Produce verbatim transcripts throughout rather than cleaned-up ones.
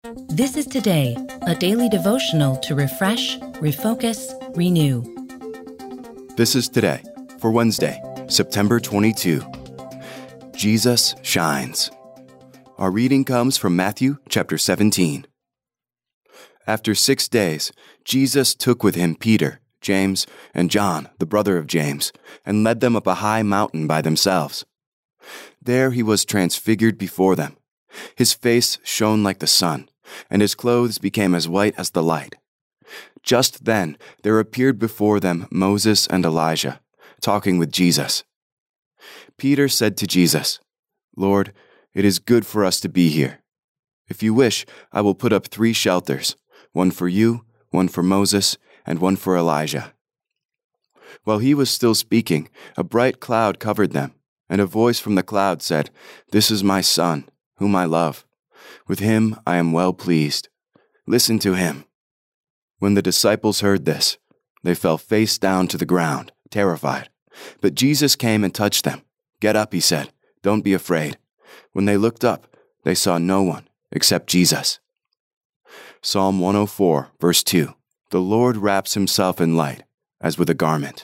This is Today, a daily devotional to refresh, refocus, renew. This is Today for Wednesday, September twenty-second. Jesus shines. Our reading comes from Matthew chapter seventeen. After six days, Jesus took with him Peter, James, and John, the brother of James, and led them up a high mountain by themselves. There he was transfigured before them. His face shone like the sun, and his clothes became as white as the light. Just then there appeared before them Moses and Elijah, talking with Jesus. Peter said to Jesus, "Lord, it is good for us to be here. If you wish, I will put up three shelters, one for you, one for Moses, and one for Elijah." While he was still speaking, a bright cloud covered them, and a voice from the cloud said, "This is my son, whom I love. With him I am well pleased. Listen to him." When the disciples heard this, they fell face down to the ground, terrified. But Jesus came and touched them. "Get up," he said. "Don't be afraid." When they looked up, they saw no one except Jesus. Psalm one oh four, verse two. The Lord wraps himself in light, as with a garment.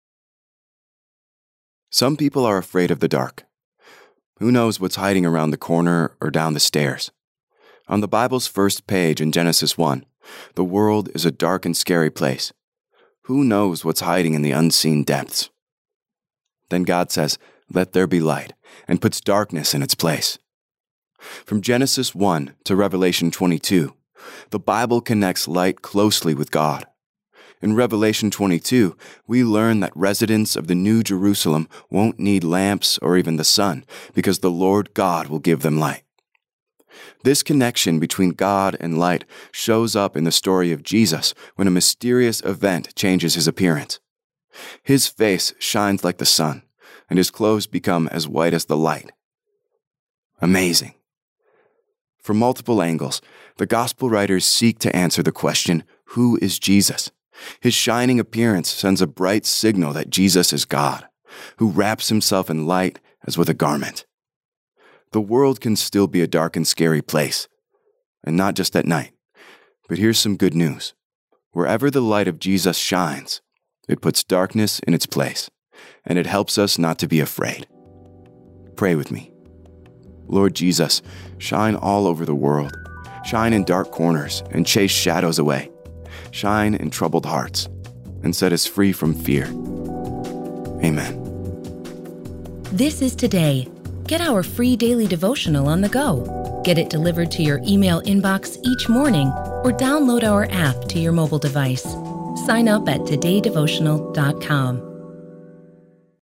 Some people are afraid of the dark. Who knows what's hiding around the corner or down the stairs? On the Bible's first page in Genesis one, the world is a dark and scary place. Who knows what's hiding in the unseen depths? Then God says, "Let there be light," and puts darkness in its place. From Genesis one to Revelation twenty-two, the Bible connects light closely with God. In Revelation twenty-two, we learn that residents of the New Jerusalem won't need lamps or even the sun, because the Lord God will give them light. This connection between God and light shows up in the story of Jesus when a mysterious event changes his appearance. His face shines like the sun, and his clothes become as white as the light. Amazing. From multiple angles, the gospel writers seek to answer the question, who is Jesus? His shining appearance sends a bright signal that Jesus is God, who wraps himself in light as with a garment. The world can still be a dark and scary place, and not just at night. But here's some good news. Wherever the light of Jesus shines, it puts darkness in its place, and it helps us not to be afraid. Pray with me. Lord Jesus, shine all over the world. Shine in dark corners and chase shadows away. Shine in troubled hearts and set us free from fear. Amen. This is Today. Get our free daily devotional on the go. Get it delivered to your email inbox each morning or download our app to your mobile device. Sign up at today devotional dot com.